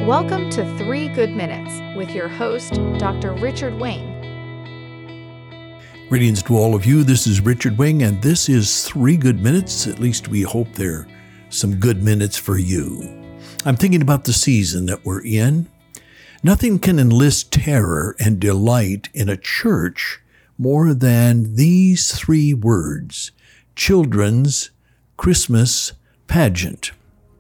Welcome to 3 Good Minutes with your host, Dr. Richard Wing. Greetings to all of you. This is Richard Wing, and this is 3 Good Minutes. At least we hope they're some good minutes for you. I'm thinking about the season that we're in. Nothing can enlist terror and delight in a church more than these 3 words: children's Christmas pageant.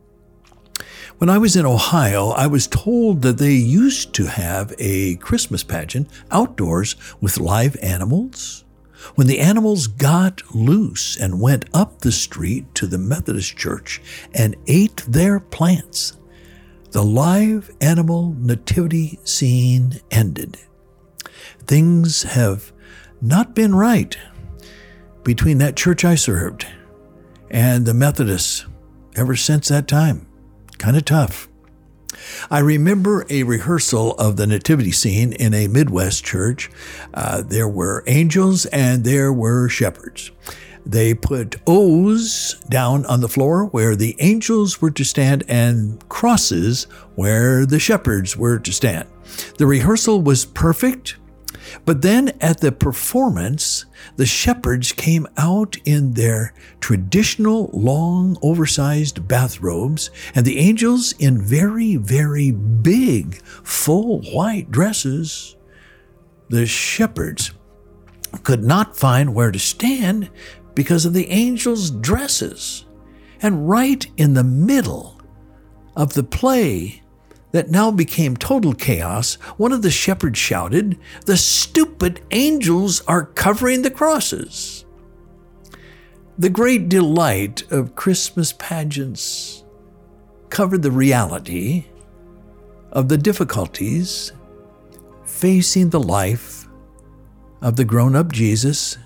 When I was in Ohio, I was told that they used to have a Christmas pageant outdoors with live animals. When the animals got loose and went up the street to the Methodist church and ate their plants, the live animal nativity scene ended. Things have not been right between that church I served and the Methodists ever since that time. Kind of tough. I remember a rehearsal of the nativity scene in a Midwest church. There were angels and there were shepherds. They put O's down on the floor where the angels were to stand and crosses where the shepherds were to stand. The rehearsal was perfect, but then at the performance, the shepherds came out in their traditional long, oversized bathrobes, and the angels in very, very big, full white dresses. The shepherds could not find where to stand because of the angels' dresses. And right in the middle of the play that now became total chaos, one of the shepherds shouted, "The stupid angels are covering the crosses." The great delight of Christmas pageants covered the reality of the difficulties facing the life of the grown-up Jesus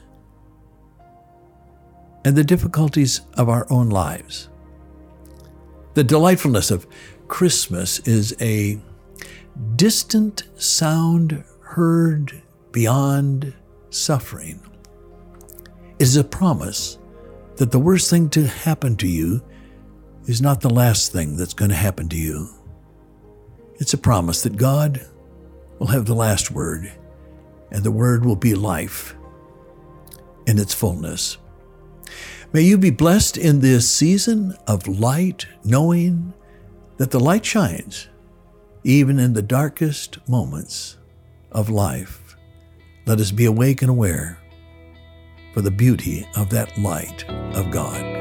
and the difficulties of our own lives. The delightfulness of Christmas is a distant sound heard beyond suffering. It is a promise that the worst thing to happen to you is not the last thing that's going to happen to you. It's a promise that God will have the last word, and the word will be life in its fullness. May you be blessed in this season of light, knowing that the light shines even in the darkest moments of life. Let us be awake and aware for the beauty of that light of God.